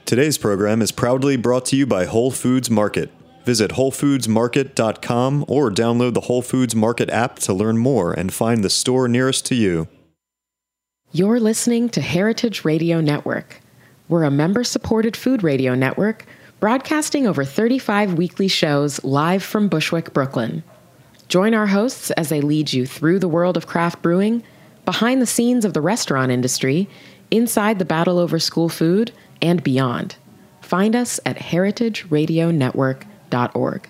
Today's program is proudly brought to you by Whole Foods Market. Visit WholeFoodsMarket.com or download the Whole Foods Market app to learn more and find the store nearest to you. You're listening to Heritage Radio Network. We're a member-supported food radio network broadcasting over 35 weekly shows live from Bushwick, Brooklyn. Join our hosts as they lead you through the world of craft brewing, behind the scenes of the restaurant industry, inside the battle over school food, and beyond. Find us at heritageradionetwork.org.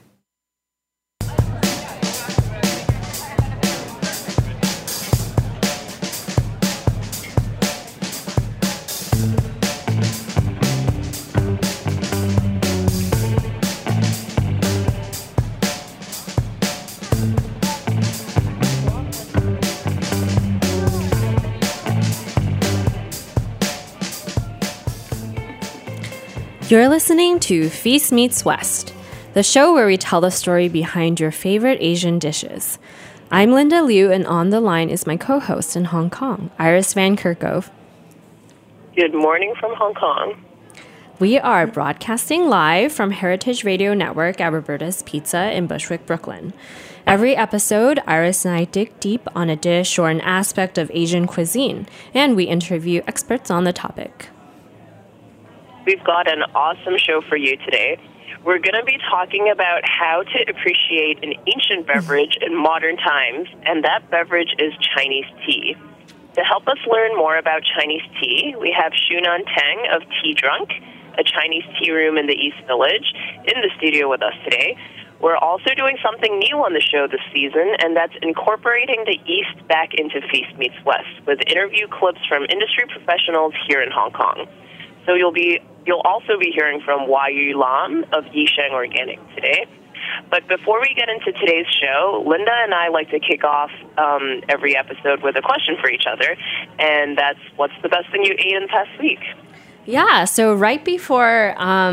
You're listening to Feast Meets West, the show where we tell the story behind your favorite Asian dishes. I'm Linda Liu, and on the line is my co-host in Hong Kong, Iris Van Kerkhove. Good morning from Hong Kong. We are broadcasting live from Heritage Radio Network at Roberta's Pizza in Bushwick, Brooklyn. Every episode, Iris and I dig deep on a dish or an aspect of Asian cuisine, and we interview experts on the topic. We've got an awesome show for you today. We're going to be talking about how to appreciate an ancient beverage in modern times, and that beverage is Chinese tea. To help us learn more about Chinese tea, we have Shunan Tang of Tea Drunk, a Chinese tea room in the East Village, in the studio with us today. We're also doing something new on the show this season, and that's incorporating the East back into Feast Meets West with interview clips from industry professionals here in Hong Kong. So you'll also be hearing from Wai-Yu Lam of Yisheng Organic today. But before we get into today's show, Linda and I like to kick off every episode with a question for each other, and that's, what's the best thing you ate in the past week? Yeah, so right before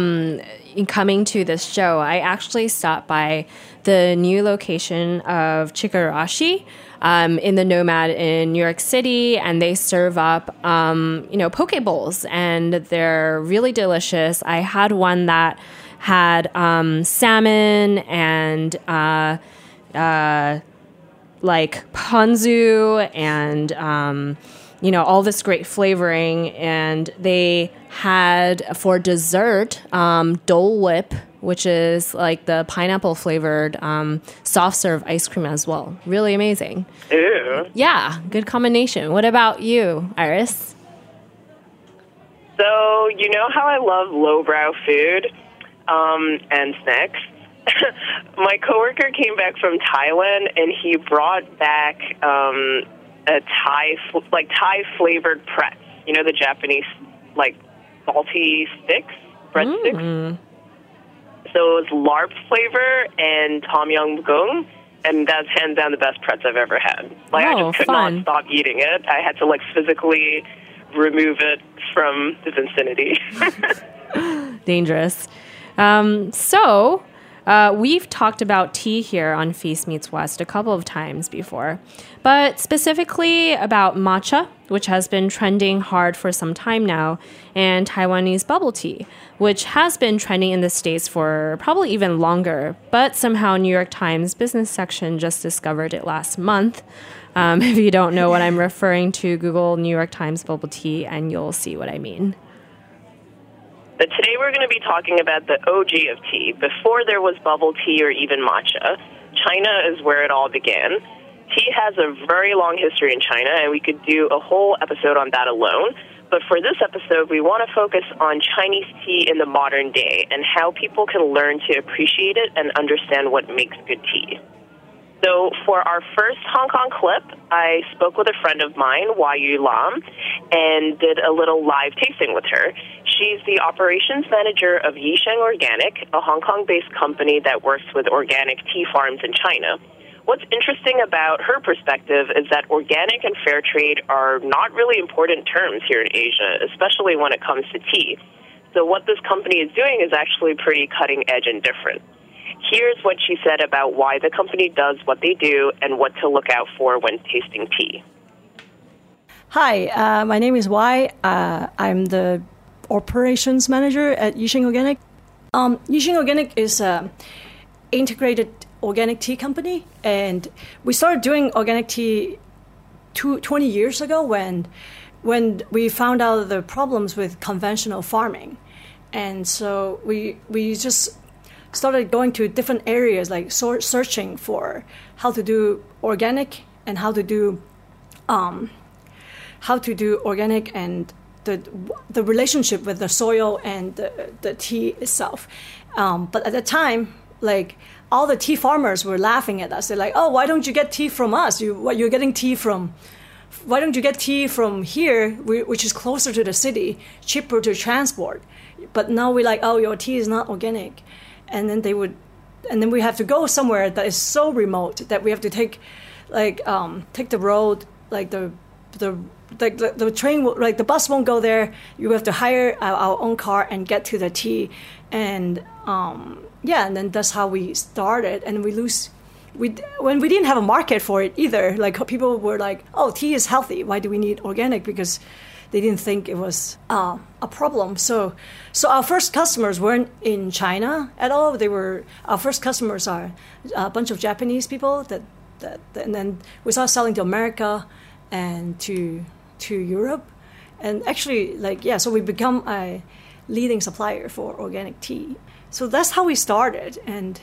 coming to this show, I actually stopped by the new location of Chikarashi in the Nomad in New York City, and they serve up, poke bowls, and they're really delicious. I had one that had salmon and like ponzu and all this great flavoring, and they had for dessert Dole Whip, which is like the pineapple flavored soft serve ice cream as well. Really amazing. Ew. Yeah, good combination. What about you, Iris? So, you know how I love lowbrow food and snacks? My coworker came back from Thailand, and he brought back a Thai flavored pretz. You know, the Japanese like salty sticks, breadsticks. So it was larp flavor and tom yum goong, and that's hands down the best pretz I've ever had. Like, I just could not stop eating it. I had to physically remove it from the vicinity. Dangerous. We've talked about tea here on Feast Meets West a couple of times before, but specifically about matcha, which has been trending hard for some time now, and Taiwanese bubble tea, which has been trending in the States for probably even longer, but somehow New York Times business section just discovered it last month. If you don't know what I'm referring to, Google New York Times bubble tea and you'll see what I mean. But today we're going to be talking about the OG of tea, before there was bubble tea or even matcha. China is where it all began. Tea has a very long history in China, and we could do a whole episode on that alone. But for this episode, we want to focus on Chinese tea in the modern day and how people can learn to appreciate it and understand what makes good tea. So for our first Hong Kong clip, I spoke with a friend of mine, Wai-Yu Lam, and did a little live tasting with her. She's the operations manager of Yisheng Organic, a Hong Kong-based company that works with organic tea farms in China. What's interesting about her perspective is that organic and fair trade are not really important terms here in Asia, especially when it comes to tea. So what this company is doing is actually pretty cutting edge and different. Here's what she said about why the company does what they do and what to look out for when tasting tea. Hi, my name is Wai. I'm the operations manager at Yixing Organic. Yixing Organic is an integrated organic tea company, and we started doing organic tea 20 years ago when we found out the problems with conventional farming. And so we just started going to different areas, like searching for how to do organic and how to do organic and the relationship with the soil and the tea itself. But at the time, like, all the tea farmers were laughing at us. They're like, "Oh, why don't you get tea from us? You're getting tea from. Why don't you get tea from here, which is closer to the city, cheaper to transport?" But now we're like, "Oh, your tea is not organic," and then we have to go somewhere that is so remote that we have to take the road, like the train, like the bus won't go there. You have to hire our own car and get to the tea, and and then that's how we started. And when we didn't have a market for it either. Like, people were like, "Oh, tea is healthy. Why do we need organic?" Because they didn't think it was a problem. So our first customers weren't in China at all. Our first customers are a bunch of Japanese people and then we started selling to America and to Europe. And actually, so we become a leading supplier for organic tea. So that's how we started. And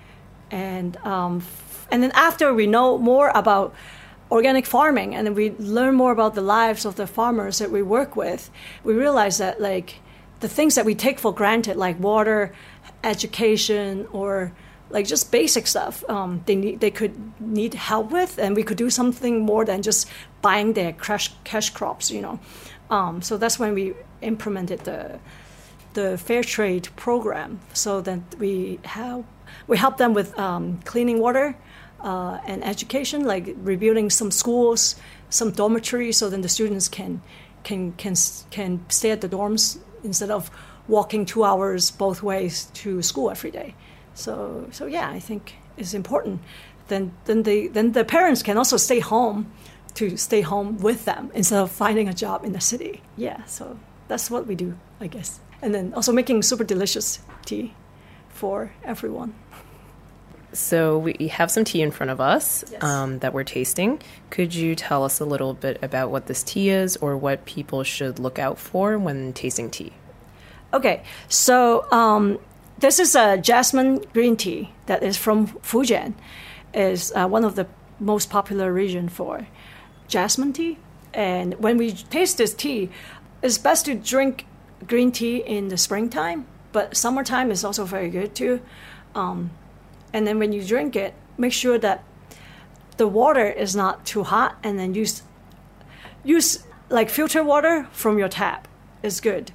then after we know more about organic farming and then we learn more about the lives of the farmers that we work with, we realize that, like, the things that we take for granted, like water, education, or like just basic stuff, they could need help with, and we could do something more than just buying their cash crops, So that's when we implemented the fair trade program. So that we help them with cleaning water and education, like rebuilding some schools, some dormitories, so then the students can stay at the dorms instead of walking 2 hours both ways to school every day. So yeah, I think it's important. Then the parents can also stay home with them instead of finding a job in the city. Yeah, so that's what we do, I guess. And then also making super delicious tea for everyone. So we have some tea in front of us. Yes. That we're tasting. Could you tell us a little bit about what this tea is or what people should look out for when tasting tea? Okay, so this is a jasmine green tea that is from Fujian. Is one of the most popular region for jasmine tea. And when we taste this tea, it's best to drink green tea in the springtime, but summertime is also very good too. And then when you drink it, make sure that the water is not too hot, and then use like filter water from your tap is good.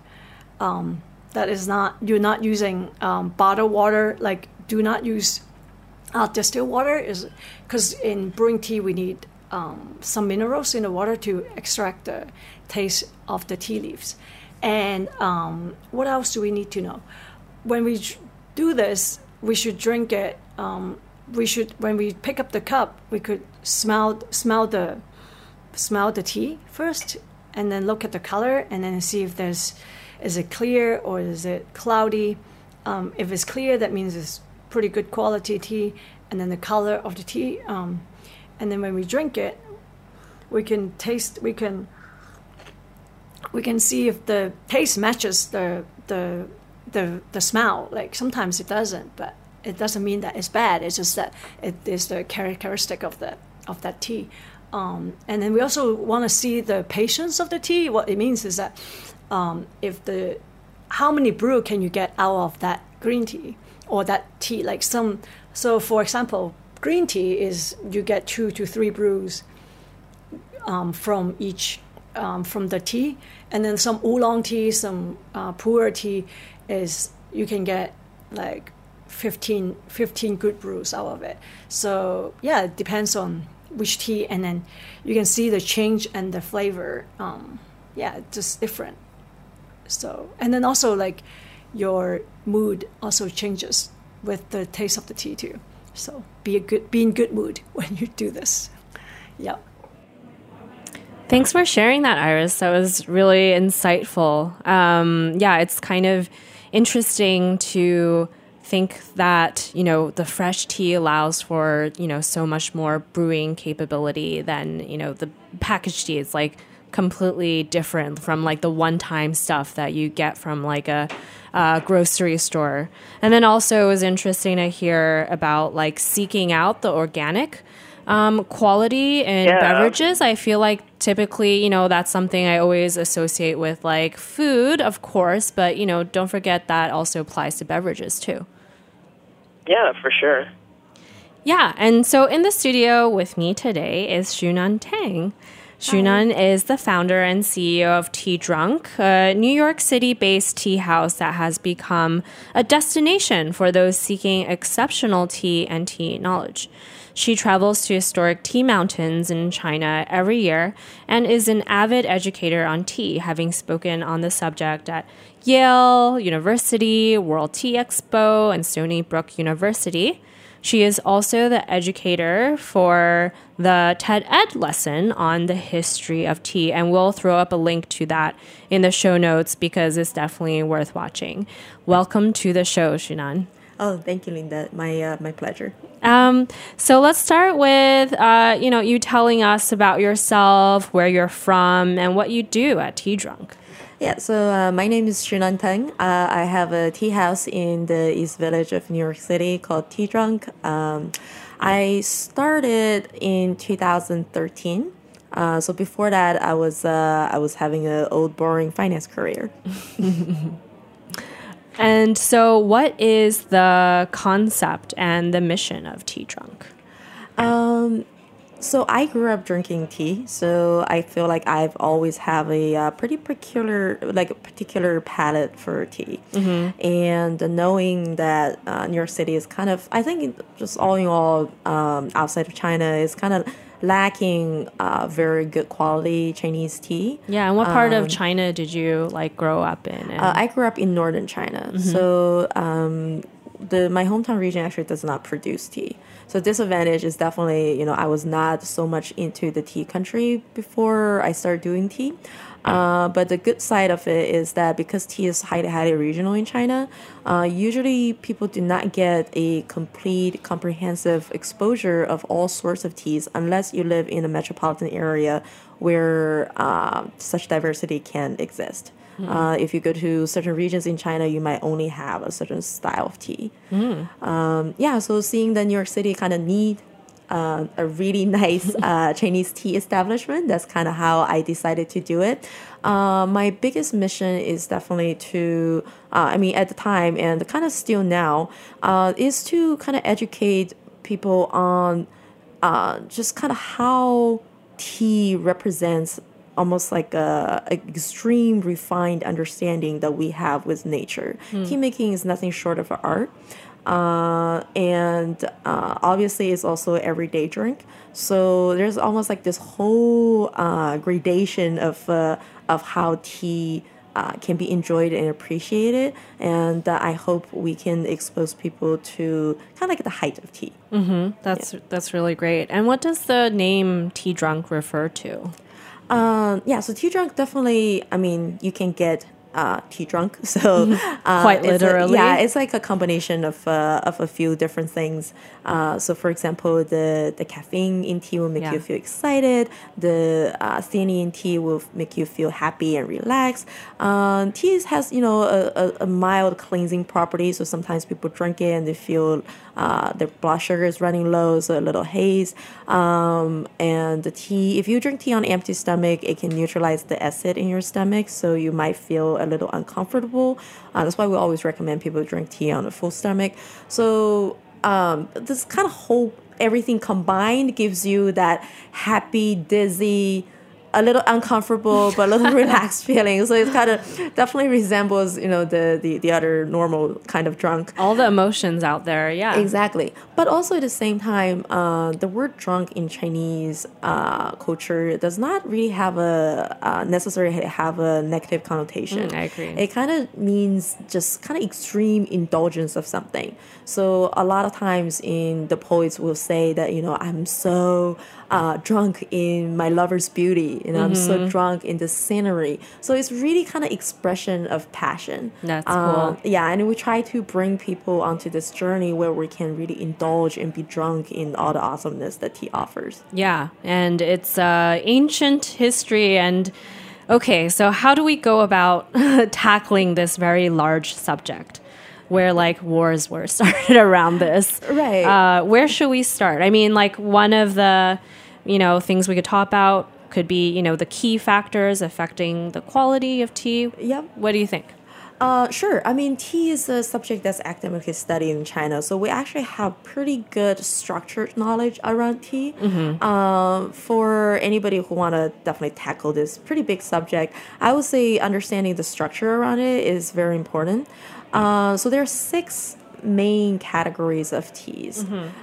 You're not using bottled water. Like, do not use distilled water, because in brewing tea we need some minerals in the water to extract the taste of the tea leaves. And what else do we need to know? When we do this, we should drink it. When we pick up the cup, we could smell the tea first, and then look at the color, and then see if is it clear or is it cloudy. If it's clear, that means it's pretty good quality tea, and then the color of the tea. And then when we drink it, we can taste. We can see if the taste matches the smell. Like, sometimes it doesn't, but it doesn't mean that it's bad. It's just that it is the characteristic of that tea. And then we also want to see the patience of the tea. What it means is that how many brew can you get out of that green tea or that tea? So for example, green tea is you get 2 to 3 brews from each from the tea, and then some oolong tea, some pu'er tea is you can get like 15 good brews out of it. So yeah, it depends on which tea, and then you can see the change and the flavor. It's just different. So, and then also, like, your mood also changes with the taste of the tea too. So be in good mood when you do this. Yeah. Thanks for sharing that, Iris. That was really insightful. Yeah, it's kind of interesting to think that, the fresh tea allows for, so much more brewing capability than, the packaged tea. It's like completely different from like the one-time stuff that you get from like a grocery store. And then also it was interesting to hear about like seeking out the organic quality in beverages. I feel like typically, that's something I always associate with like food, of course, but, don't forget that also applies to beverages too. Yeah, for sure. Yeah, and so in the studio with me today is Shunan Tang. Shunan is the founder and CEO of Tea Drunk, a New York City-based tea house that has become a destination for those seeking exceptional tea and tea knowledge. She travels to historic tea mountains in China every year and is an avid educator on tea, having spoken on the subject at Yale University, World Tea Expo, and Stony Brook University. She is also the educator for the TED Ed lesson on the history of tea, and we'll throw up a link to that in the show notes because it's definitely worth watching. Welcome to the show, Shunan. Oh, thank you, Linda. My pleasure. So let's start with, you telling us about yourself, where you're from, and what you do at Tea Drunk. Yeah, so my name is Shunan Tang. I have a tea house in the East Village of New York City called Tea Drunk. I started in 2013. So before that, I was having an old boring finance career. And so what is the concept and the mission of Tea Drunk? So I grew up drinking tea, so I feel like I've always have a pretty particular palate for tea. Mm-hmm. And knowing that New York City is kind of, I think just all in all, outside of China is kind of lacking very good quality Chinese tea. Yeah, and what part of China did you like grow up in? I grew up in northern China, mm-hmm. So my hometown region actually does not produce tea. So disadvantage is definitely, I was not so much into the tea country before I started doing tea. But the good side of it is that because tea is highly regional in China, usually people do not get a complete, comprehensive exposure of all sorts of teas unless you live in a metropolitan area where such diversity can exist. If you go to certain regions in China, you might only have a certain style of tea. So seeing that New York City kind of need a really nice Chinese tea establishment, that's kind of how I decided to do it. My biggest mission is definitely to, at the time and kind of still now, is to kind of educate people on just kind of how tea represents almost like a extreme refined understanding that we have with nature. Tea making is nothing short of an art. And obviously it's also an everyday drink. So there's almost like this whole gradation of how tea can be enjoyed and appreciated. And I hope we can expose people to kind of like the height of tea. Mm-hmm. That's really great. And what does the name Tea Drunk refer to? So Tea Drunk definitely, you can get tea drunk, so quite literally, it's like a combination of a few different things. So for example, the caffeine in tea will make you feel excited. The theanine in tea will make you feel happy and relaxed. Tea has a mild cleansing property, so sometimes people drink it and they feel their blood sugar is running low, so a little haze. And the tea, if you drink tea on an empty stomach, it can neutralize the acid in your stomach, so you might feel a little uncomfortable. That's why we always recommend people drink tea on a full stomach. So this kind of whole everything combined gives you that happy, dizzy, a little uncomfortable but a little relaxed feeling. So it kind of definitely resembles the other normal kind of drunk. All the emotions out there, yeah. Exactly. But also at the same time, the word drunk in Chinese culture does not really have necessarily have a negative connotation. I agree. It kind of means just kind of extreme indulgence of something. So a lot of times the poets will say that I'm so drunk in my lover's beauty. I'm so drunk in the scenery. So it's really kind of expression of passion. That's cool. Yeah, and we try to bring people onto this journey where we can really indulge and be drunk in all the awesomeness that tea offers. Yeah, and it's ancient history. And okay, so how do we go about tackling this very large subject where like wars were started around this? Right. Where should we start? I mean, like one of the, things we could talk about could be, the key factors affecting the quality of tea. Yep. What do you think? Sure. I mean, tea is a subject that's academically studied in China, so we actually have pretty good structured knowledge around tea. For anybody who want to definitely tackle this pretty big subject, I would say understanding the structure around it is very important. So there are 6 main categories of teas: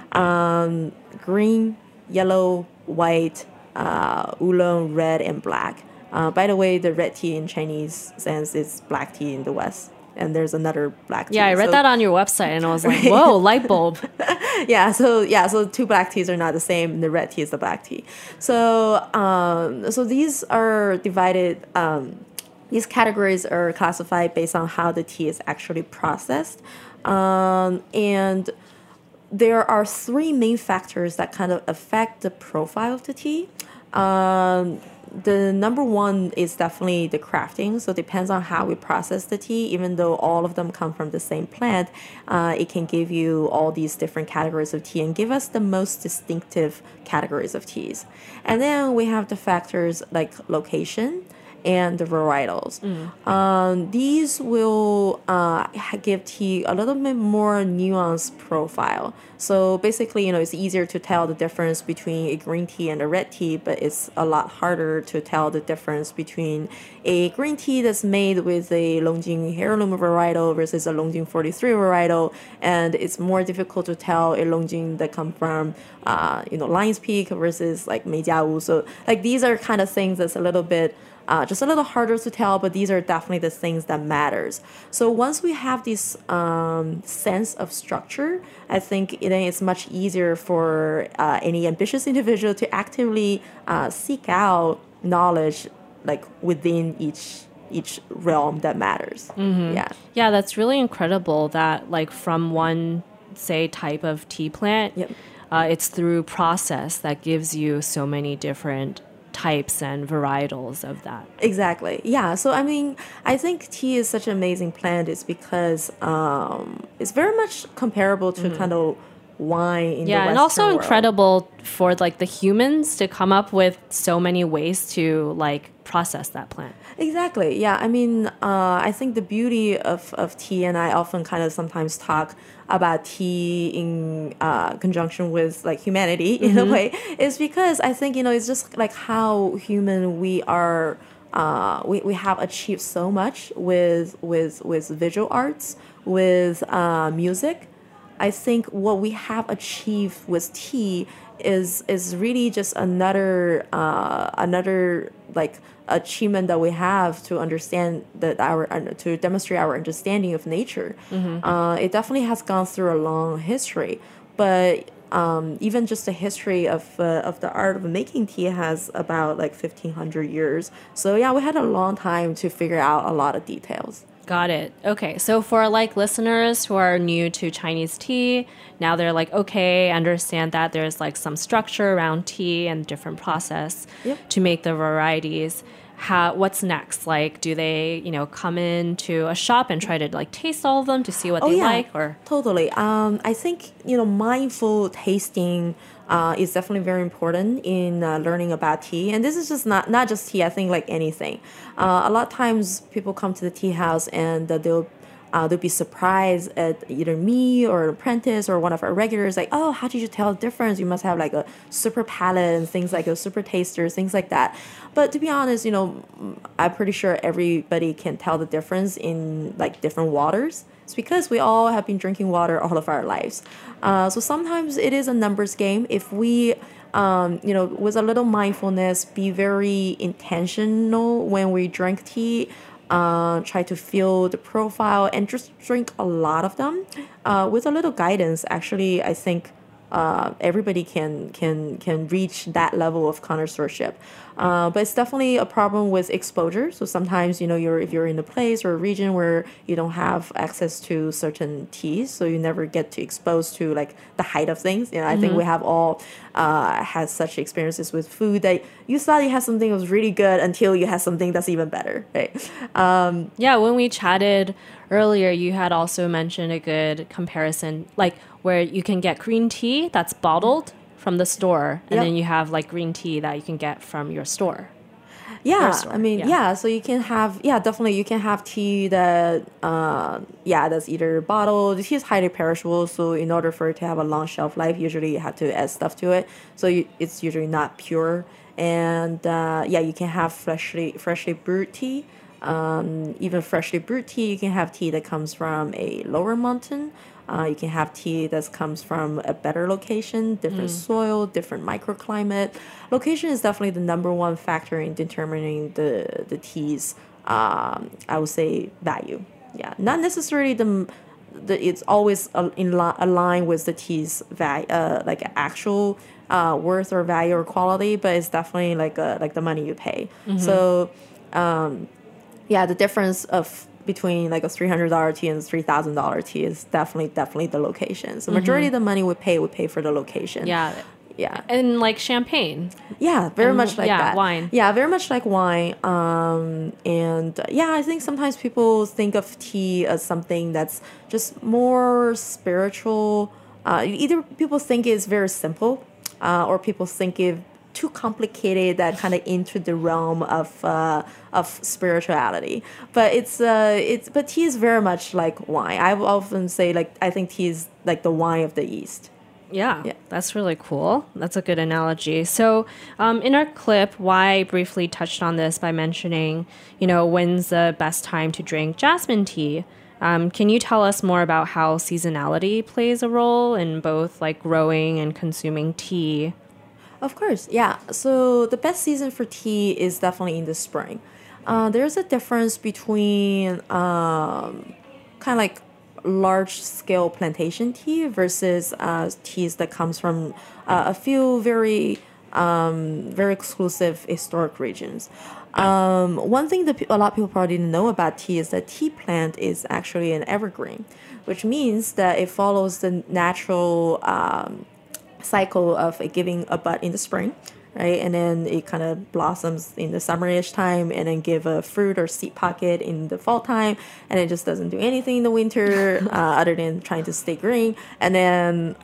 green, yellow, white, oolong, red, and black. By the way, the red tea in Chinese sense is black tea in the West. And there's another black tea. Yeah, I read that on your website and I was like, whoa, light bulb. So 2 black teas are not the same. The red tea is the black tea. So these are divided, these categories are classified based on how the tea is actually processed. And there are 3 main factors that kind of affect the profile of the tea. The number one is definitely the crafting. So it depends on how we process the tea. Even though all of them come from the same plant, it can give you all these different categories of tea and give us the most distinctive categories of teas. And then we have the factors like location and the varietals. These will give tea a little bit more nuanced profile. So basically, it's easier to tell the difference between a green tea and a red tea, but it's a lot harder to tell the difference between a green tea that's made with a Longjing heirloom varietal versus a Longjing 43 varietal, and it's more difficult to tell a Longjing that come from, Lion's Peak versus like Meijiawu. So like these are kind of things that's a little bit just a little harder to tell, but these are definitely the things that matters. So once we have this sense of structure, I think it's much easier for any ambitious individual to actively seek out knowledge like within each realm that matters. Yeah, that's really incredible that like from one, say, type of tea plant, it's through process that gives you so many different types and varietals of that. Exactly. Yeah. So, I mean, I think tea is such an amazing plant is because it's very much comparable to kind of wine in the Western and also world. Incredible for like the humans to come up with so many ways to like process that plant. Exactly. Yeah. I mean, I think the beauty of tea, and I often kind of sometimes talk about tea in conjunction with like humanity in a way, is because I think, it's just like how human we are. We have achieved so much with visual arts, with music. I think what we have achieved with tea is really just another like achievement that we have to understand that to demonstrate our understanding of nature. It definitely has gone through a long history, but even just the history of the art of making tea has about like 1,500 years. So yeah, we had a long time to figure out a lot of details. Got it. Okay. So for like listeners who are new to Chinese tea, now they're like, okay, understand that there's like some structure around tea and different process to make the varieties. What's next? Like, do they, come into a shop and try to like taste all of them to see what they like? Or totally. I think, mindful tasting is definitely very important in learning about tea. And this is just not just tea, I think like anything. A lot of times people come to the tea house and they'll be surprised at either me or an apprentice or one of our regulars, like, oh, how did you tell the difference? You must have like a super palate and things like a super taster, things like that. But to be honest, I'm pretty sure everybody can tell the difference in like different waters. It's because we all have been drinking water all of our lives. So sometimes it is a numbers game. If we, with a little mindfulness, be very intentional when we drink tea, try to feel the profile and just drink a lot of them with a little guidance. Actually, I think everybody can reach that level of connoisseurship. But it's definitely a problem with exposure. So sometimes, if you're in a place or a region where you don't have access to certain teas, so you never get to expose to like the height of things. I think we have all had such experiences with food that you thought you had something that was really good until you had something that's even better, right? Yeah, when we chatted earlier, you had also mentioned a good comparison, like where you can get green tea that's bottled from the store, and then you have like green tea that you can get from your store. Yeah, store. I mean, so you can have, definitely you can have tea that, that's either bottled. The tea is highly perishable, so in order for it to have a long shelf life, usually you have to add stuff to it. So it's usually not pure. And, you can have freshly brewed tea. Even freshly brewed tea, you can have tea that comes from a lower mountain. You can have tea that comes from a better location, different soil, different microclimate. Location is definitely the number one factor in determining the tea's, I would say, value. Yeah, not necessarily it's always aligned with the tea's value, like actual worth or value or quality, but it's definitely like the money you pay. So, the difference between like a $300 tea and a $3,000 tea is definitely the location. So majority of the money we pay for the location. Yeah. Yeah. And like champagne. Yeah, very much like that. Wine. Yeah, very much like wine. I think sometimes people think of tea as something that's just more spiritual. Either people think it's very simple, or people think it too complicated that kind of into the realm of spirituality. But but tea is very much like wine. I often say I think tea is like the wine of the East. Yeah, that's really cool. That's a good analogy. So in our clip, Wai briefly touched on this by mentioning, when's the best time to drink jasmine tea. Can you tell us more about how seasonality plays a role in both like growing and consuming tea? Of course, yeah. So the best season for tea is definitely in the spring. There's a difference between kind of like large-scale plantation tea versus teas that comes from a few very exclusive historic regions. One thing that a lot of people probably didn't know about tea is that tea plant is actually an evergreen, which means that it follows the natural cycle of giving a bud in the spring, right? And then it kind of blossoms in the summerish time and then give a fruit or seed pocket in the fall time. And it just doesn't do anything in the winter other than trying to stay green. And then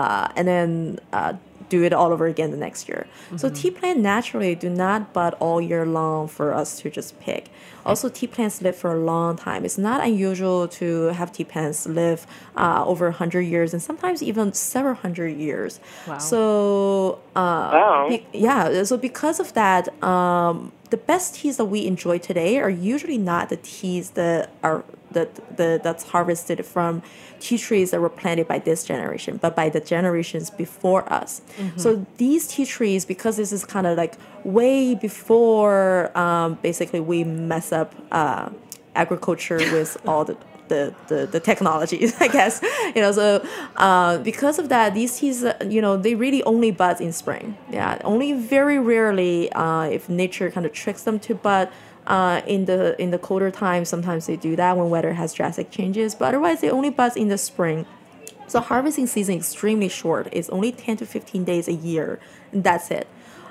do it all over again the next year. So tea plants naturally do not bud all year long for us to just pick. Also, tea plants live for a long time. It's not unusual to have tea plants live over 100 years and sometimes even several hundred years. Wow. So, so because of that, the best teas that we enjoy today are usually not the teas that are that's harvested from tea trees that were planted by this generation, but by the generations before us. So these tea trees, because this is kind of like way before basically we mess up agriculture with all the technologies, I guess, so because of that, these teas, they really only bud in spring. Yeah, only very rarely, if nature kind of tricks them to bud. In the colder times, sometimes they do that when weather has drastic changes, but otherwise they only bud in the spring. So harvesting season is extremely short. It's only 10 to 15 days a year, and that's it.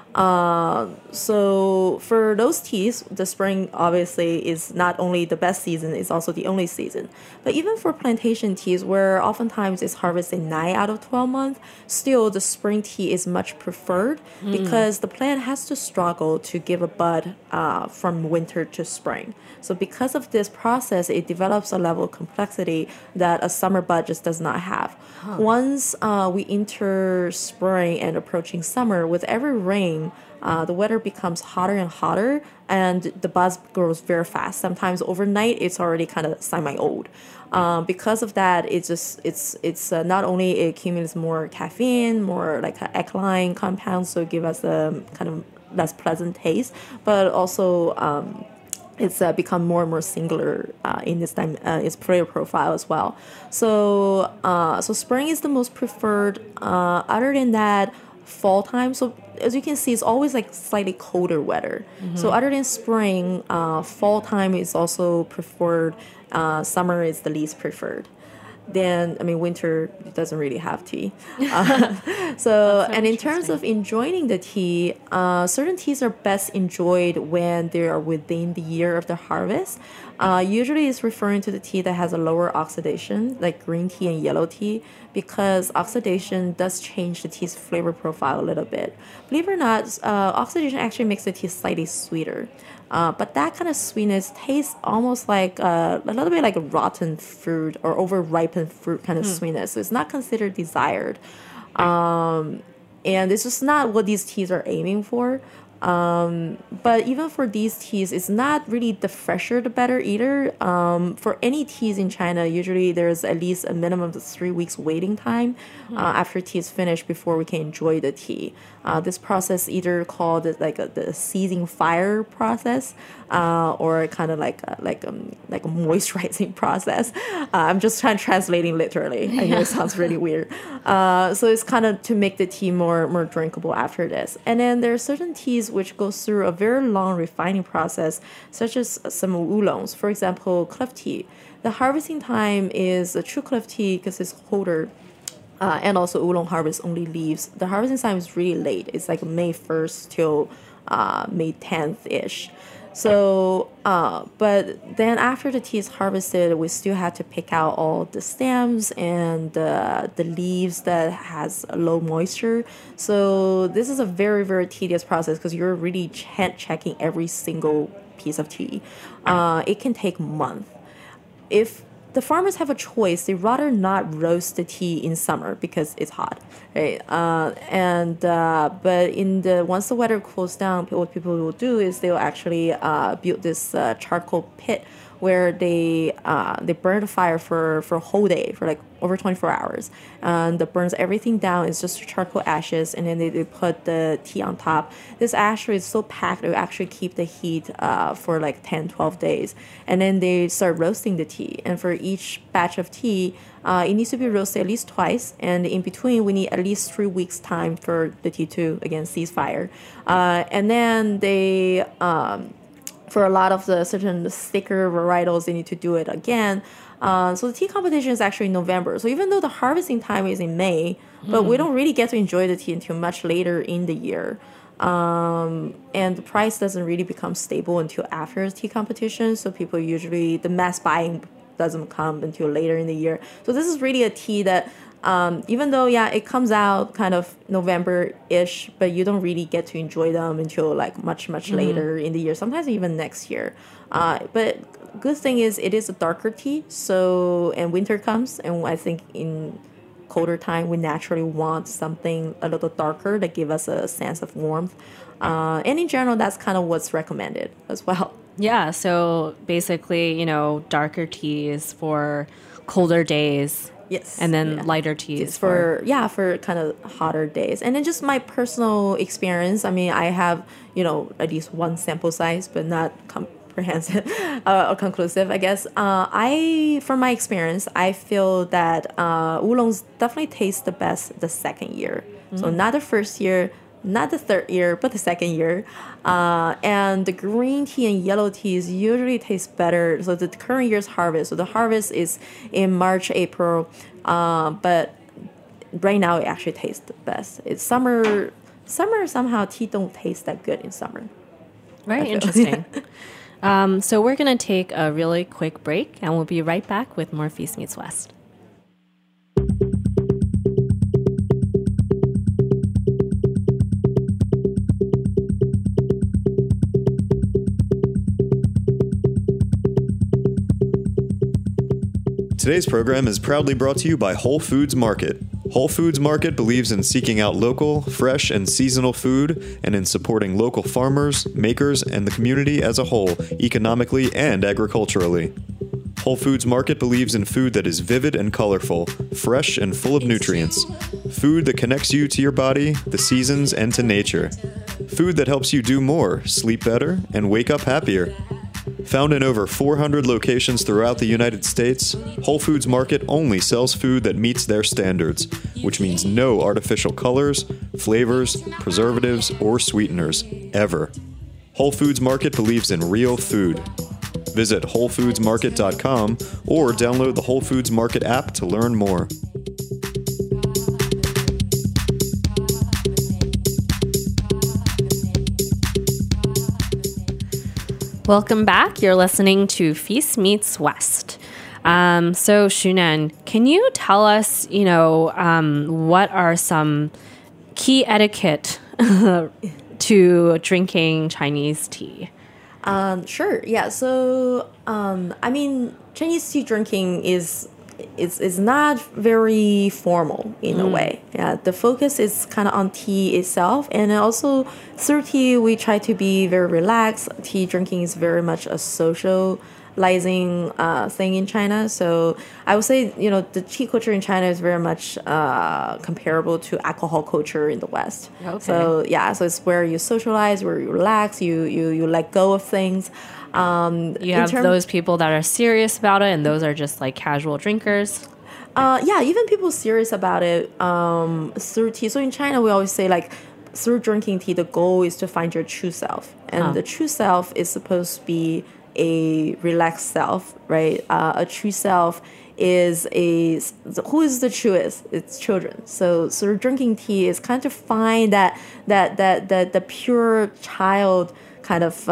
So for those teas, the spring obviously is not only the best season, it's also the only season. But even for plantation teas, where oftentimes it's harvested 9 out of 12 months, still the spring tea is much preferred because the plant has to struggle to give a bud from winter to spring. So because of this process, it develops a level of complexity that a summer bud just does not have. Once we enter spring and approaching summer, with every rain, the weather becomes hotter and hotter, and the buzz grows very fast. Sometimes overnight, it's already kind of semi-old. Because of that, it's not only it accumulates more caffeine, more like alkaline compounds, so give us a kind of less pleasant taste, but also it's become more and more singular in its flavor profile as well. So spring is the most preferred. Other than that, fall time. So as you can see, it's always like slightly colder weather. So other than spring, fall time is also preferred. Summer is the least preferred. Then, I mean, winter doesn't really have tea. And in terms of enjoying the tea, certain teas are best enjoyed when they are within the year of the harvest. Usually it's referring to the tea that has a lower oxidation, like green tea and yellow tea, because oxidation does change the tea's flavor profile a little bit. Believe it or not, oxidation actually makes the tea slightly sweeter. But that kind of sweetness tastes almost like a little bit like a rotten fruit or over-ripened fruit kind of sweetness. So it's not considered desired. And it's just not what these teas are aiming for. But even for these teas, it's not really the fresher the better either. For any teas in China, usually there's at least a minimum of 3 weeks waiting time after tea is finished before we can enjoy the tea. This process either called the seizing fire process, or kind of like a moisturizing process. I'm just translating literally. I know it sounds really weird. So it's kind of to make the tea more drinkable after this. And then there are certain teas which goes through a very long refining process, such as some oolongs. For example, clove tea. The harvesting time is a true clove tea because it's colder. And also oolong harvest only leaves. The harvesting time is really late. It's like May 1st till May 10th-ish. So, but then after the tea is harvested, we still have to pick out all the stems and the leaves that has low moisture. So this is a very, very tedious process because you're really checking every single piece of tea. It can take months. If the farmers have a choice, they rather not roast the tea in summer because it's hot, right? But once the weather cools down, what people will do is they will actually build this charcoal pit where they burn the fire for a whole day, for like over 24 hours, and that burns everything down. It's just charcoal ashes, and then they put the tea on top. This ash is so packed it will actually keep the heat for like 10-12 days, and then they start roasting the tea. And for each batch of tea, it needs to be roasted at least twice, and in between we need at least 3 weeks time for the tea to again cease fire. And then they for a lot of the certain thicker varietals, they need to do it again. So the tea competition is actually in November. So even though the harvesting time is in May, but we don't really get to enjoy the tea until much later in the year. And the price doesn't really become stable until after the tea competition. So people usually, the mass buying doesn't come until later in the year. So this is really a tea that even though, it comes out kind of November-ish, but you don't really get to enjoy them until like much later in the year, sometimes even next year. But good thing is it is a darker tea, and winter comes, and I think in colder time we naturally want something a little darker that give us a sense of warmth. And in general, that's kind of what's recommended as well. Yeah, so basically, darker teas for colder days. Yes. And then lighter teas for kind of hotter days. And then just my personal experience, I mean, I have, at least one sample size, but not comprehensive or conclusive, I guess. From my experience, I feel that oolongs definitely taste the best the second year. So not the first year, not the third year, but the second year. And the green tea and yellow teas usually taste better. So the current year's harvest, so the harvest is in March, April, but right now it actually tastes the best. It's summer somehow tea don't taste that good in summer. Very interesting. So we're going to take a really quick break, and we'll be right back with more Feast Meets West. Today's program is proudly brought to you by Whole Foods Market. Whole Foods Market believes in seeking out local, fresh, and seasonal food, and in supporting local farmers, makers, and the community as a whole, economically and agriculturally. Whole Foods Market believes in food that is vivid and colorful, fresh and full of nutrients. Food that connects you to your body, the seasons, and to nature. Food that helps you do more, sleep better, and wake up happier. Found in over 400 locations throughout the United States, Whole Foods Market only sells food that meets their standards, which means no artificial colors, flavors, preservatives, or sweeteners, ever. Whole Foods Market believes in real food. Visit WholeFoodsMarket.com or download the Whole Foods Market app to learn more. Welcome back. You're listening to Feast Meets West. So Shunan, can you tell us, what are some key etiquette to drinking Chinese tea? Sure. Yeah. So, Chinese tea drinking is not very formal in a way. Yeah. The focus is kind of on tea itself, and also through tea we try to be very relaxed. Tea drinking is very much a socializing thing in China. So I would say, the tea culture in China is very much comparable to alcohol culture in the West. Okay. So yeah, so it's where you socialize, where you relax, you let go of things. You have those people that are serious about it, and those are just like casual drinkers. Even people serious about it through tea. So in China, we always say like, through drinking tea, the goal is to find your true self, and the true self is supposed to be a relaxed self, right? A true self is who is the truest? It's children. So drinking tea is kind of find that the pure child kind of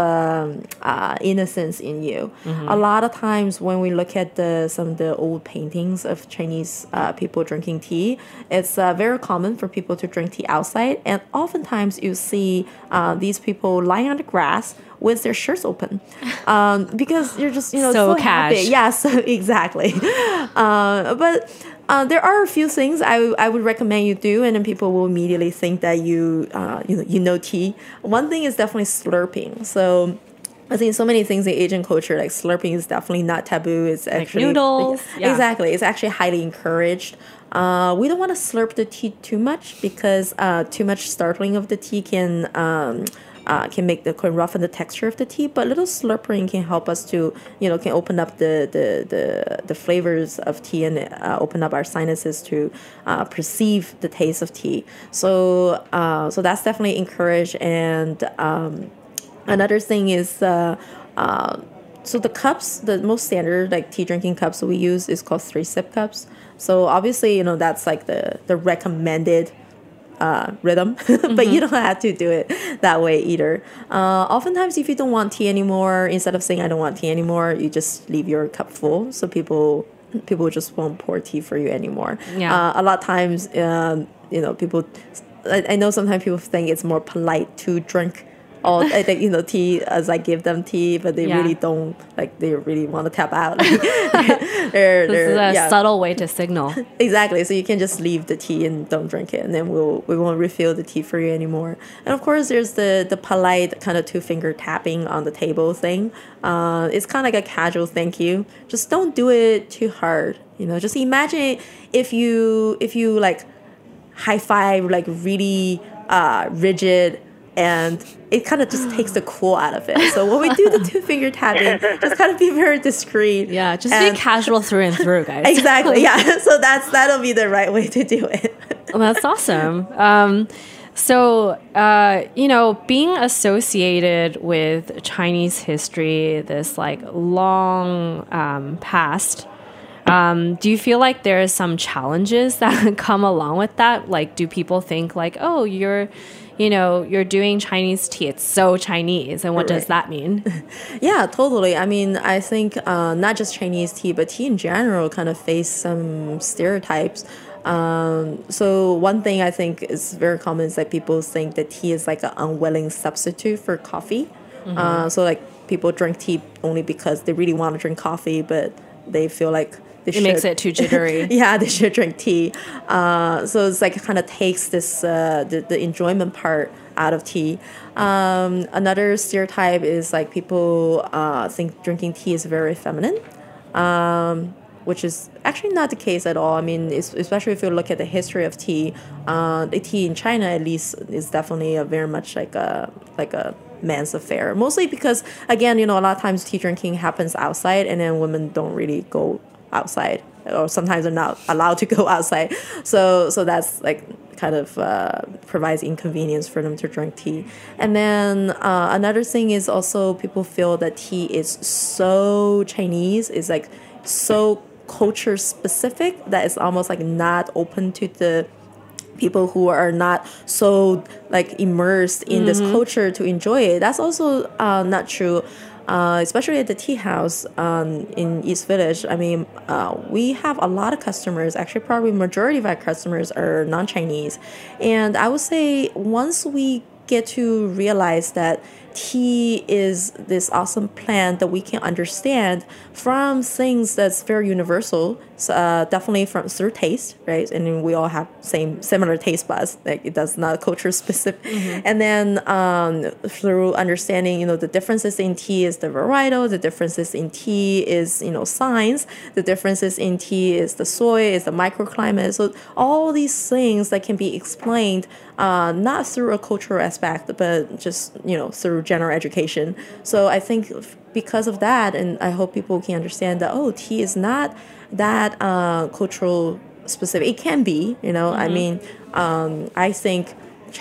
innocence in you. A lot of times when we look at some of the old paintings of Chinese people drinking tea, it's very common for people to drink tea outside, and oftentimes you see these people lying on the grass with their shirts open, because you're just so happy. Yeah, so exactly. But there are a few things I would recommend you do, and then people will immediately think that you know tea. One thing is definitely slurping. So I think so many things in Asian culture, like slurping, is definitely not taboo. It's actually like noodles. Yeah. Exactly. It's actually highly encouraged. We don't want to slurp the tea too much, because too much startling of the tea can roughen the texture of the tea, but a little slurping can help us to, can open up the flavors of tea, and open up our sinuses to perceive the taste of tea. So that's definitely encouraged. And another thing is, so the cups, the most standard like tea drinking cups that we use is called 3-sip cups. So obviously, that's like the recommended rhythm, but you don't have to do it that way either. Oftentimes, if you don't want tea anymore, instead of saying I don't want tea anymore, you just leave your cup full, so people just won't pour tea for you anymore. Yeah. A lot of times, people. I know sometimes people think it's more polite to drink all tea as I give them tea, but they really don't, like, they really want to tap out. This is a subtle way to signal. Exactly. So you can just leave the tea and don't drink it, and then we won't refill the tea for you anymore. And of course, there's the polite kind of 2-finger tapping on the table thing. It's kind of like a casual thank you. Just don't do it too hard. Just imagine if you like high five like really rigid, and it kind of just takes the cool out of it. So when we do the 2-finger tapping, just kind of be very discreet. Yeah, just be casual through and through, guys. Exactly, yeah. So that'll be the right way to do it. Well, that's awesome. Being associated with Chinese history, this like long past, do you feel like there are some challenges that come along with that? Like, do people think like, oh, you're doing Chinese tea, it's so Chinese, and what does that mean? Yeah, totally. I mean, I think not just Chinese tea, but tea in general kind of face some stereotypes. So one thing I think is very common is that people think that tea is like an unwilling substitute for coffee. So like people drink tea only because they really want to drink coffee, but they feel like it makes it too jittery. Yeah, they should drink tea. So it's like it kind of takes this the enjoyment part out of tea. Another stereotype is like people think drinking tea is very feminine, which is actually not the case at all. I mean, especially if you look at the history of tea, the tea in China at least is definitely a very much like a man's affair. Mostly because, again, a lot of times tea drinking happens outside, and then women don't really go outside, or sometimes they're not allowed to go outside. So that's like kind of provides inconvenience for them to drink tea. And then another thing is also people feel that tea is so Chinese, is like so culture specific, that it's almost like not open to the people who are not so like immersed in this culture to enjoy it. That's also not true. Especially at the tea house in East Village. I mean, we have a lot of customers. Actually, probably majority of our customers are non-Chinese. And I would say once we get to realize that tea is this awesome plant that we can understand from things that's very universal, definitely through taste, right? And then we all have similar taste buds, like it does not culture specific. And then through understanding, the differences in tea is the varietal, the differences in tea is, science, the differences in tea is the soil, is the microclimate. So all these things that can be explained not through a cultural aspect, but just, through general education. So I think because of that, and I hope people can understand that, tea is not that cultural specific. It can be, I mean, I think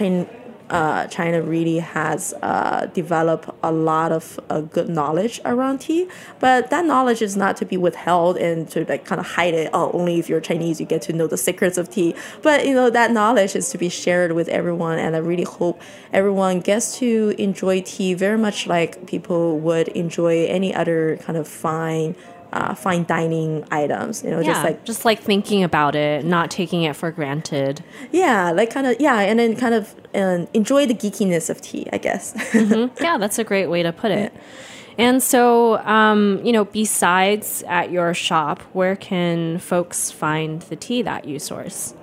China really has developed a lot of good knowledge around tea, but that knowledge is not to be withheld and to like kind of hide it. Only if you're Chinese you get to know the secrets of tea. But that knowledge is to be shared with everyone, and I really hope everyone gets to enjoy tea very much like people would enjoy any other kind of fine dining items, just like thinking about it, not taking it for granted. And then kind of enjoy the geekiness of tea, I guess. Yeah, that's a great way to put it. And so, besides at your shop, where can folks find the tea that you source?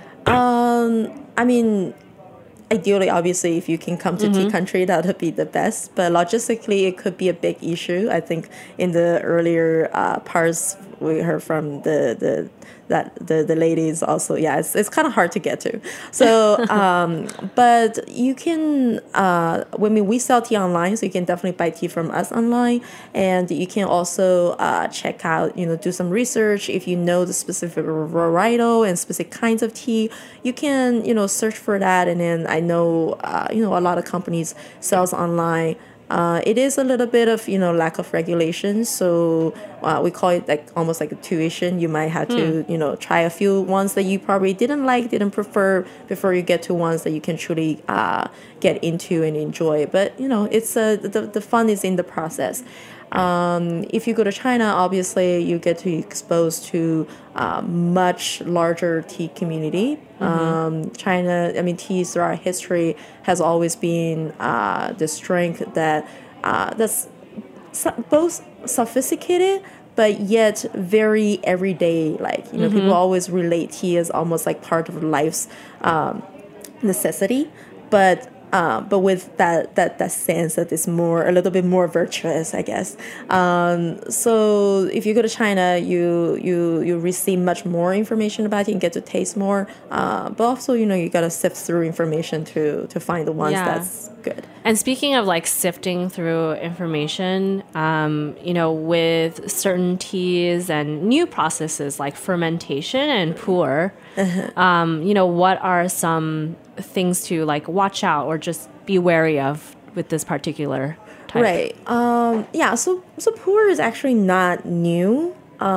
I mean, ideally, obviously, if you can come to Tea Country, that would be the best. But logistically, it could be a big issue. I think in the earlier parts, we heard from the ladies also. Yeah, it's kind of hard to get to. So, but you can. We sell tea online, so you can definitely buy tea from us online, and you can also check out. Do some research if you know the specific varietal and specific kinds of tea. You can search for that, and then I know a lot of companies sells online. It is a little bit of lack of regulation, so we call it like almost like a tuition. You might have to try a few ones that you probably didn't prefer before you get to ones that you can truly get into and enjoy. But it's the fun is in the process. If you go to China, obviously you get to be exposed to much larger tea community. China, I mean, tea throughout history has always been the strength that's both sophisticated but yet very everyday. Like people always relate tea as almost like part of life's necessity, but with that sense that it's a little bit more virtuous, I guess. So if you go to China, you receive much more information about it and get to taste more. But also, you got to sift through information to find the ones that's good. And speaking of like sifting through information, with certain teas and new processes like fermentation and pour, what are some things to like watch out or just be wary of with this particular type? Right. So pour is actually not new.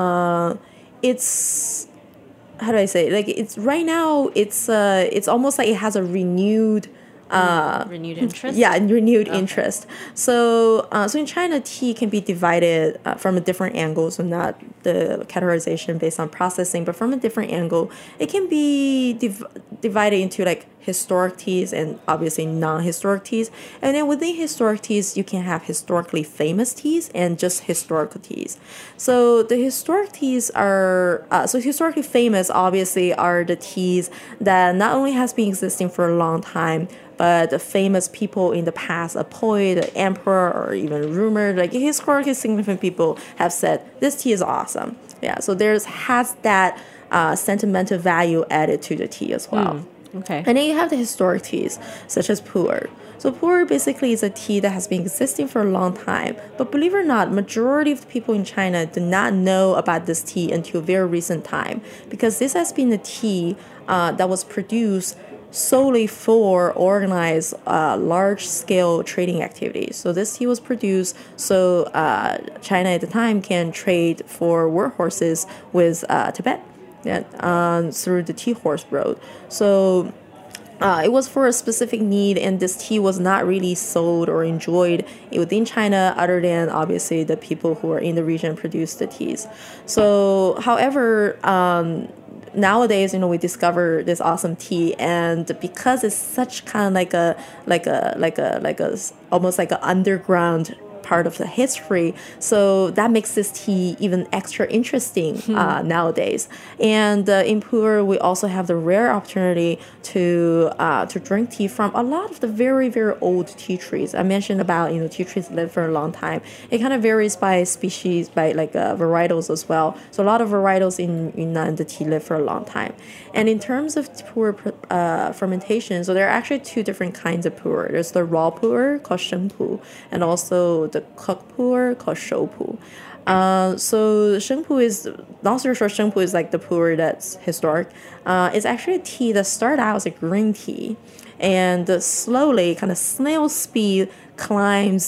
It's, how do I say it? Like it's right now it's almost like it has a renewed interest. Renewed interest. So in China, tea can be divided from a different angle. So not the categorization based on processing, but from a different angle, it can be divided into like historic teas and obviously non-historic teas. And then within historic teas, you can have historically famous teas and just historical teas. So the historic teas are historically famous. Obviously, are the teas that not only has been existing for a long time, but the famous people in the past, a poet, an emperor, or even rumored, like historically significant people have said, this tea is awesome. Yeah, so has that sentimental value added to the tea as well. Okay. And then you have the historic teas, such as pu'er. So pu'er basically is a tea that has been existing for a long time. But believe it or not, majority of the people in China do not know about this tea until very recent time, because this has been a tea that was produced solely for organized large-scale trading activities. So this tea was produced so China at the time can trade for war horses with Tibet, through the tea horse road. So it was for a specific need, and this tea was not really sold or enjoyed within China, other than obviously the people who are in the region produce the teas. So, however, nowadays, we discover this awesome tea, and because it's such kind of like a almost like an underground part of the history, so that makes this tea even extra interesting nowadays. And in pu'er, we also have the rare opportunity to drink tea from a lot of the very, very old tea trees. I mentioned about tea trees live for a long time. It kind of varies by species, by varietals as well. So a lot of varietals in Yunnan, the tea live for a long time. And in terms of pu'er fermentation, so there are actually two different kinds of pu'er. There's the raw pu'er called shengpu, and also the cooked pu'er called shoupu. So shengpu is, long story short, shengpu is like the pu'er that's historic. It's actually a tea that started out as a green tea, and slowly, kind of snail speed, climbs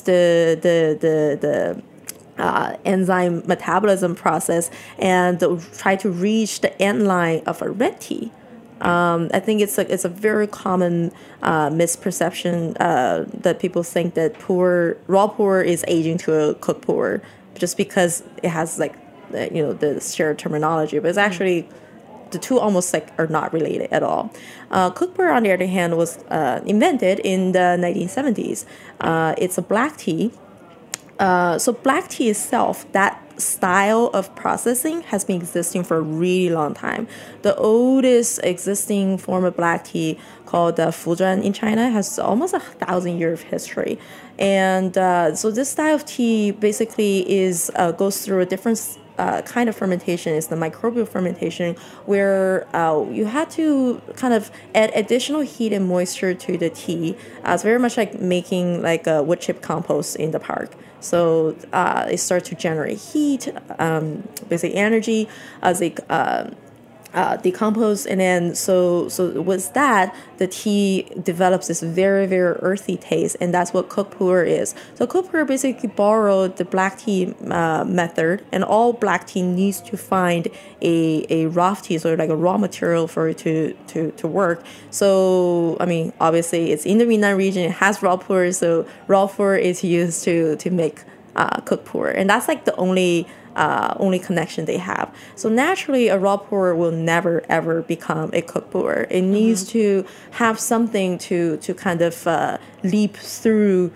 the enzyme metabolism process and try to reach the end line of a red tea. I think it's a very common misperception that people think that raw pu'er is aging to a cooked pu'er just because it has the shared terminology, but it's actually the two almost are not related at all. Cooked pu'er, on the other hand, was invented in the 1970s. It's a black tea. So black tea itself, that style of processing has been existing for a really long time. The oldest existing form of black tea, called Fuzhuan in China, has almost 1,000 years of history. And so this style of tea basically goes through a different kind of fermentation. Is the microbial fermentation, where you had to kind of add additional heat and moisture to the tea. It's very much like making a wood chip compost in the park. So it starts to generate heat, basically energy, as it decompose, and then so with that, the tea develops this very, very earthy taste, and that's what cooked pu'er is. So cooked pu'er basically borrowed the black tea method, and all black tea needs to find a raw tea, so like a raw material for it to work. So I mean, obviously it's in the Yunnan region, it has raw pu'er, so raw pu'er is used to make cooked pu'er, and that's like the only connection they have. So naturally, a raw pu'er will never ever become a cooked pu'er. It needs to have something to kind of leap through,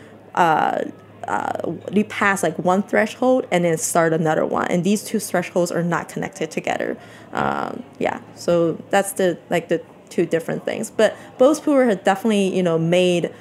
leap past one threshold and then start another one. And these two thresholds are not connected together. So that's the two different things. But both pu'er have definitely made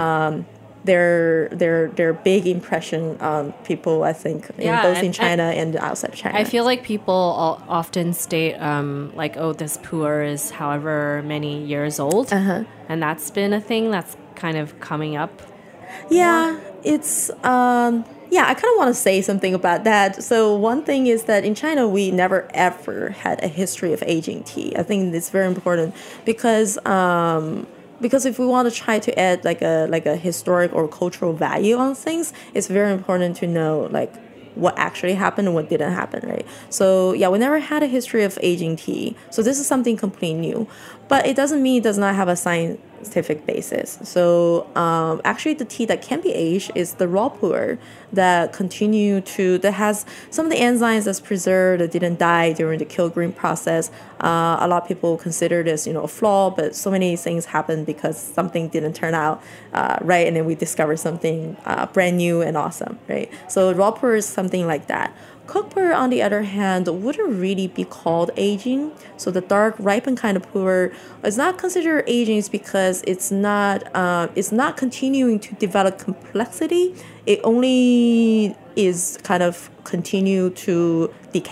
their big impression on people, I think, both in China and outside China. I feel like people often state, this pu'er is however many years old. And that's been a thing that's kind of coming up. Yeah, it's... I kind of want to say something about that. So one thing is that in China, we never ever had a history of aging tea. I think it's very important because if we want to try to add like a historic or cultural value on things, it's very important to know what actually happened and what didn't happen, right? So we never had a history of aging tea. So this is something completely new. But it doesn't mean it does not have a scientific basis. So actually the tea that can be aged is the raw pu'er that has some of the enzymes that's preserved that didn't die during the Kilgreen process. A lot of people consider this, a flaw, but so many things happen because something didn't turn out right, and then we discover something brand new and awesome, right? So raw pu'er is something like that. Cooked pu'er, on the other hand, wouldn't really be called aging. So the dark, ripened kind of pu'er is not considered aging because it's not continuing to develop complexity. It only is kind of continue to decay.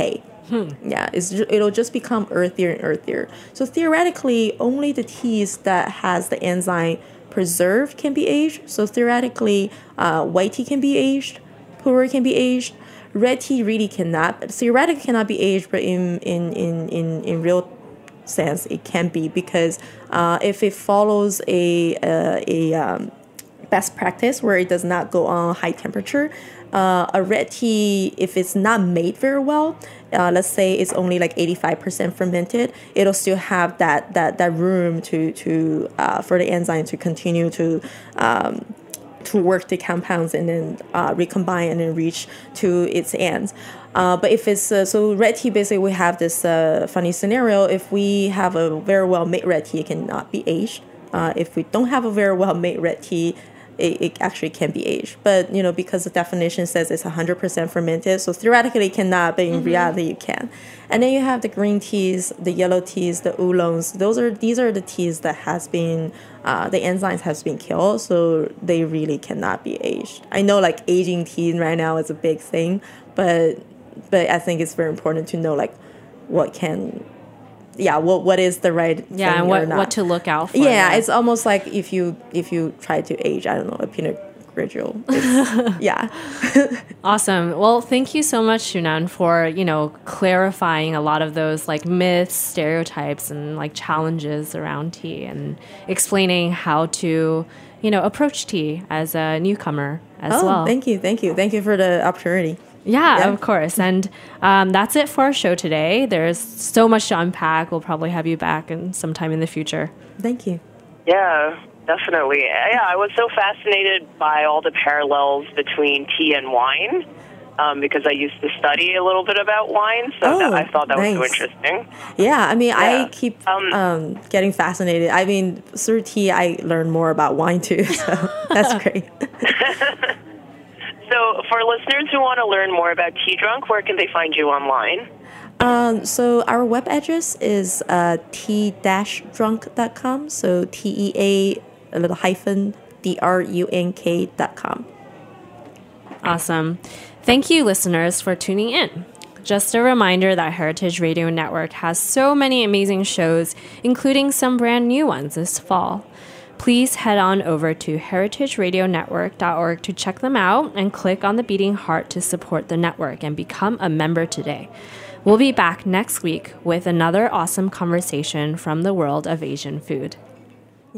Yeah, it'll just become earthier and earthier. So theoretically, only the teas that has the enzyme preserved can be aged. So theoretically, white tea can be aged, pu'er can be aged. Red tea really cannot. Theoretically cannot be aged, but in real sense, it can be, because if it follows a best practice where it does not go on high temperature, a red tea, if it's not made very well, let's say it's only like 85% fermented, it'll still have that room to for the enzyme to continue to work the compounds and then recombine and then reach to its ends. But if it's so red tea, basically we have this funny scenario. If we have a very well made red tea, it cannot be aged. If we don't have a very well made red tea, it actually can be aged. But because the definition says it's 100% fermented, so theoretically it cannot, but in reality you can. And then you have the green teas, the yellow teas, the oolongs. These are the teas that has been the enzymes has been killed, so they really cannot be aged. I know like aging tea right now is a big thing, but I think it's very important to know like what is the right thing and or not. what to look out for. Yeah, it's almost like if you try to age, I don't know, a Pinot Grigio. Yeah. Awesome. Well, thank you so much, Shunan, for clarifying a lot of those like myths, stereotypes, and like challenges around tea, and explaining how to approach tea as a newcomer as well. Thank you for the opportunity. Yeah, of course. And that's it for our show today. There's so much to unpack. We'll probably have you back sometime in the future. Thank you. Yeah, definitely. Yeah, I was so fascinated by all the parallels between tea and wine because I used to study a little bit about wine, so I thought that was so interesting. Yeah, I mean, I keep getting fascinated. I mean, through tea, I learn more about wine too, so that's great. So for listeners who want to learn more about Tea Drunk, where can they find you online? So our web address is tea-drunk.com. So TEA -drunk.com. Awesome. Thank you, listeners, for tuning in. Just a reminder that Heritage Radio Network has so many amazing shows, including some brand new ones this fall. Please head on over to heritageradionetwork.org to check them out and click on the beating heart to support the network and become a member today. We'll be back next week with another awesome conversation from the world of Asian food. Yeah.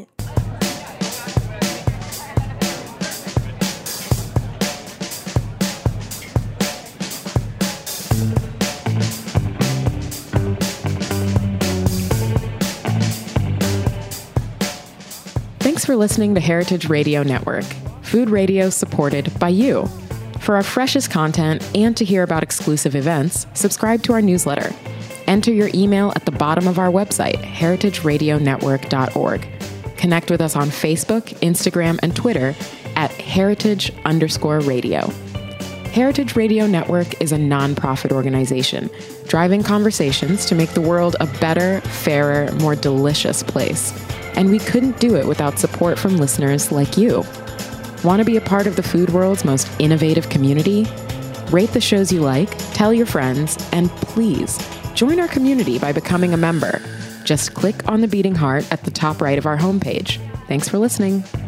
Thanks for listening to Heritage Radio Network, food radio supported by you. For our freshest content and to hear about exclusive events, subscribe to our newsletter. Enter your email at the bottom of our website, heritageradionetwork.org. Connect with us on Facebook, Instagram, and Twitter at heritage_radio. Heritage Radio Network is a nonprofit organization driving conversations to make the world a better, fairer, more delicious place. And we couldn't do it without support from listeners like you. Want to be a part of the food world's most innovative community? Rate the shows you like, tell your friends, and please join our community by becoming a member. Just click on the beating heart at the top right of our homepage. Thanks for listening.